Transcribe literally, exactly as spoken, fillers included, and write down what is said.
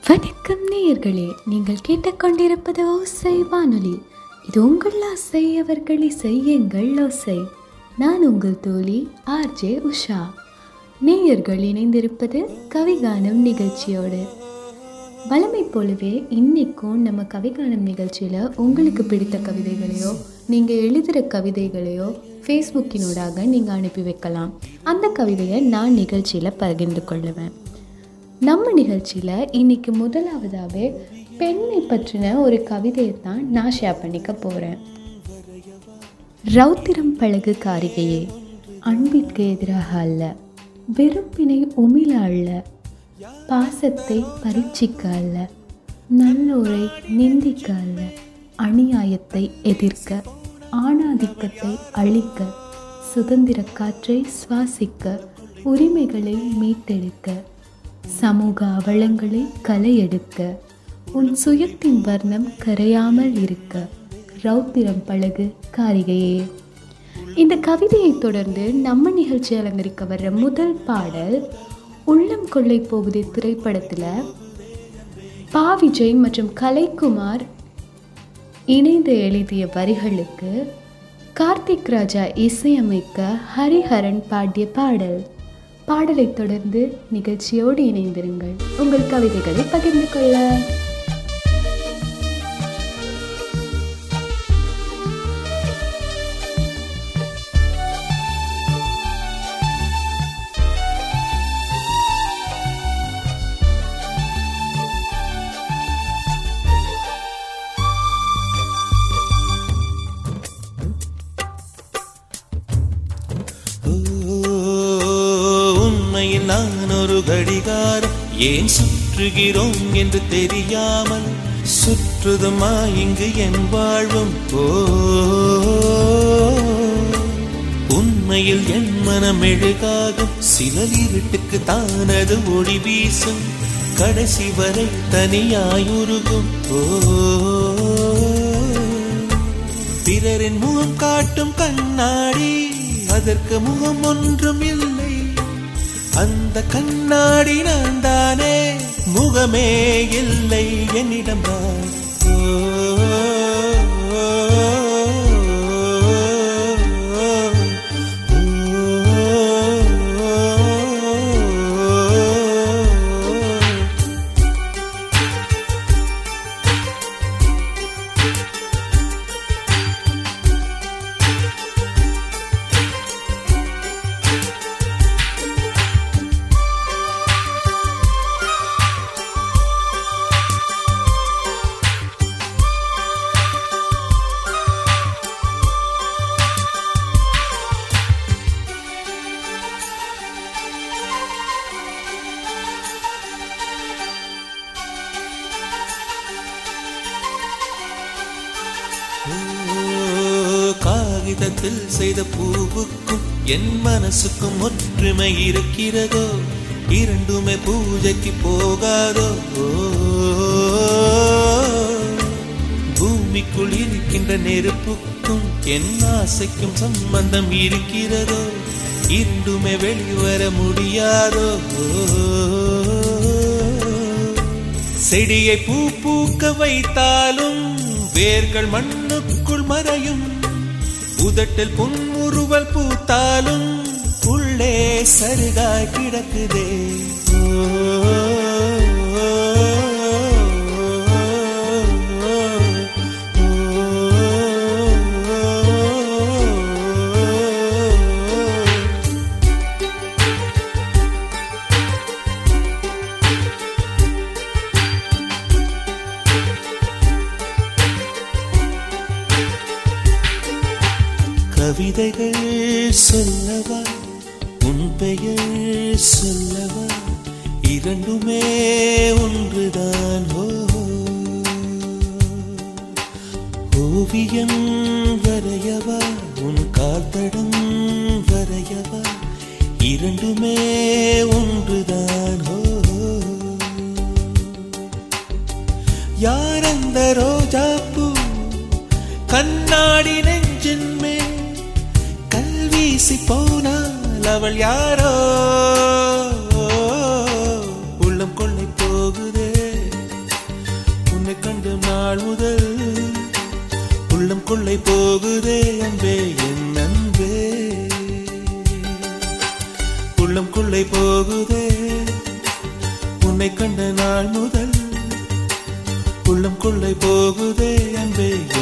வணக்கம் நேயர்களே, நீங்கள் கேட்டுக்கொண்டிருப்பது ஓசை வானொலி. இது உங்கள் ஆசை, அவர்கள் இசை, எங்கள் ஓசை. நான் உங்கள் தோழி ஆர்ஜே உஷா. நேயர்கள் இணைந்திருப்பது கவிகானம் நிகழ்ச்சியோடு. வழமை போலவே இன்னைக்கும் நம்ம கவிகானம் நிகழ்ச்சியில் உங்களுக்கு பிடித்த கவிதைகளையோ நீங்கள் எழுதுகிற கவிதைகளையோ ஃபேஸ்புக்கினூடாக நீங்கள் அனுப்பி வைக்கலாம். அந்த கவிதையை நான் நிகழ்ச்சியில் பகிர்ந்து கொள்ளுவேன். நம்ம நிகழ்ச்சியில் இன்னைக்கு முதலாவதாகவே பெண்ணை பற்றின ஒரு கவிதையை தான் நான் ஷேர் பண்ணிக்க போகிறேன். ரௌத்திரம் பழகு காரிகையே, அன்பிற்கு எதிராக அல்ல, வெறுப்பினை உமிழ அல்ல, பாசத்தை பரீட்சிக்க அல்ல, நல்லோரை நிந்திக்க அல்ல, அநியாயத்தை எதிர்க்க, ஆணாதிக்கத்தை அழிக்க, சுதந்திர காற்றை சுவாசிக்க, உரிமைகளை மீட்டெடுக்க, சமூக அவலங்களை களையெடுக்க, உன் சுயத்தின் வர்ணம் கரையாமல் இருக்க, ரௌத்திரம் பழகு காரிகையே. இந்த கவிதையை தொடர்ந்து நம்ம நிகழ்ச்சி அலங்கரிக்க வர்ற முதல் பாடல் உள்ளம் கொள்ளை போகுது திரைப்படத்தில் பா விஜய் மற்றும் கலைக்குமார் இணைந்து எழுதிய வரிகளுக்கு கார்த்திக் ராஜா இசையமைக்க ஹரிஹரன் பாடிய பாடல். பாடலை தொடர்ந்து நிகழ்ச்சியோடு இணைந்திருங்கள், உங்கள் கவிதைகளை பகிர்ந்து கொள்ள. நான் ஒரு கடிகாரம், ஏன் சுற்றுகிறோம் என்று தெரியாமல் சுற்றுதுமா இங்கு என் வாழ்வும். ஓ, உண்மையில் என் மனம் மெழுகாகும், சில இருட்டுக்கு தானது ஒளி வீசும், கடைசி வரை தனியாயுருகும். ஓ, பிறரின் முகம் காட்டும் கண்ணாடி, அதற்கு முகம் ஒன்றும் இல்லை, அந்த கண்ணாடி நான் தானே, முகமே இல்லை என்னிடம் தான். காகிதத்தில் செய்த பூவுக்கும் என் மனசுக்கும் ஒற்றுமை இருக்கிறதோ, இரண்டுமே பூஜைக்கு போகாதோ. பூமிக்குள் இருக்கின்ற நெருப்புக்கும் என் ஆசைக்கும் சம்பந்தம் இருக்கிறதோ, இரண்டுமே வெளிவர முடியாதோ. செடியை பூ பூக்க வைத்தாலும் வேர்கள் மண்ணுக்குள் மறையும், உதட்டில் புன்முறுவல் பூத்தாலும் உள்ளே சருகாய் கிடக்குதே. கவிதைகள் சொல்லவா, உன் பெயர் சொல்லவா, இரண்டுமே ஒன்றுதான். ஓ, ஓவியம் வரையவா, உன் காதடம் வரையவா, இரண்டுமே ஒன்றுதான். ஓ, யார் அந்த ரோஜா பூ கண்ணாடி நெஞ்சின் மேல் கல்வீசி போனால் அவள் யாரோ, உள்ளம் கொள்ளை போகுதே. உன்னை கண்டு நாள் முதல் உள்ளம் கொள்ளை போகுதே அன்பே என் அன்பே உள்ளம் கொள்ளை போகுதே உன்னை கண்ட நாள் முதல் உள்ளம் கொள்ளை போகுதே அன்பே